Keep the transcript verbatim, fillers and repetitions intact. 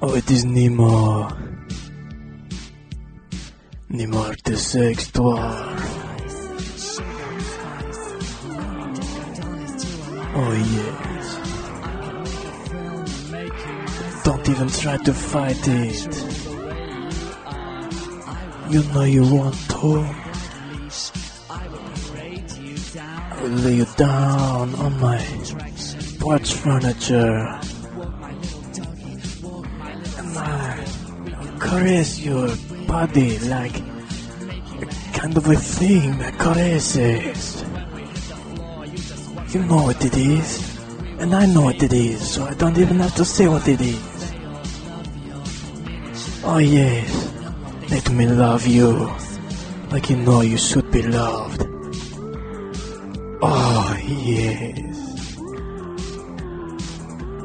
Oh, it is Nemo. Nemo te sextoire. Oh yes. Don't even try to fight it. You know you want to. I will lay you down on my porch furniture. And I caress your body like a kind of a thing that caresses. You know what it is, and I know what it is, so I don't even have to say what it is. Oh yes, let me love you, like you know you should be loved. Oh yes.